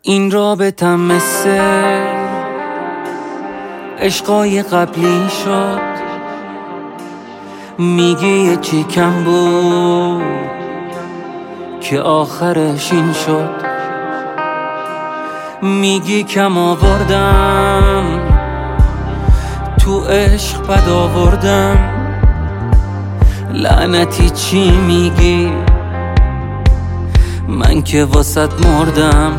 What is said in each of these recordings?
این رابطم مثل عشقای قبلی شد. میگی یه چی کم بود که آخرش این شد. میگی کم آوردم تو عشق بد آوردم. لعنتی چی میگی؟ من که واسط مردم.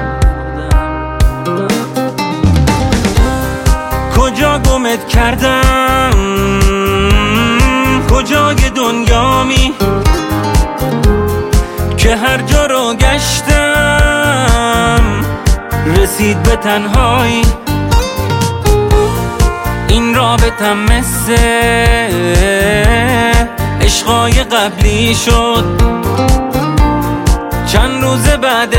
کجا گمت کردم؟ کجای دنیامی که هر جا رو گشتم رسید به تنهایی. این رابطم مثل عشقای قبلی شد. چند روز بعد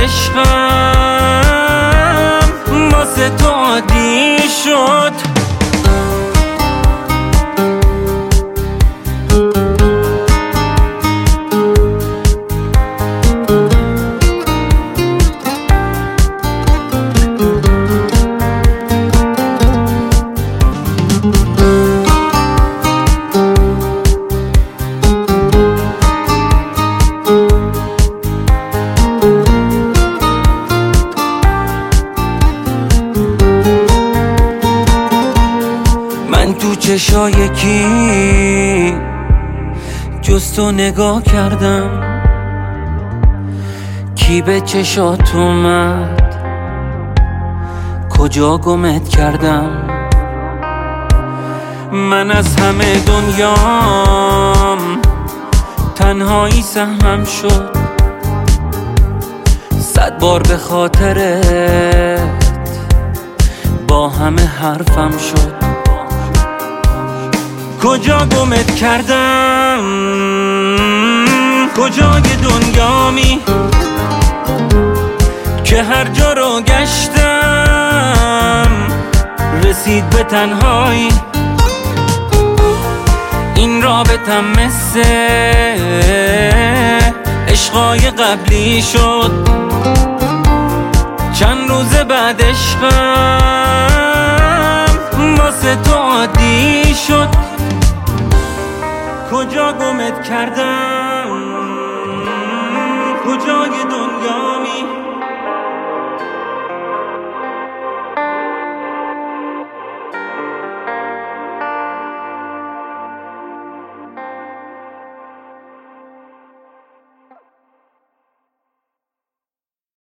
عشقم واسه تو عادی شد. من تو چشای کی جز تو نگاه کردم؟ کی به چشات اومد؟ کجا گمت کردم؟ من از همه دنیام تنهایی سهمم شد. 100 بار به خاطرت با همه حرفم شد. کجا گمت کردم؟ کجای دنیامی که هر جا رو گشتم رسید به تنهایی. این رابطم مثل عشقای قبلی شد. چند روز بعد عشقم واسه تو عادی شد. کجا گمت کردم؟ کجای دنیامی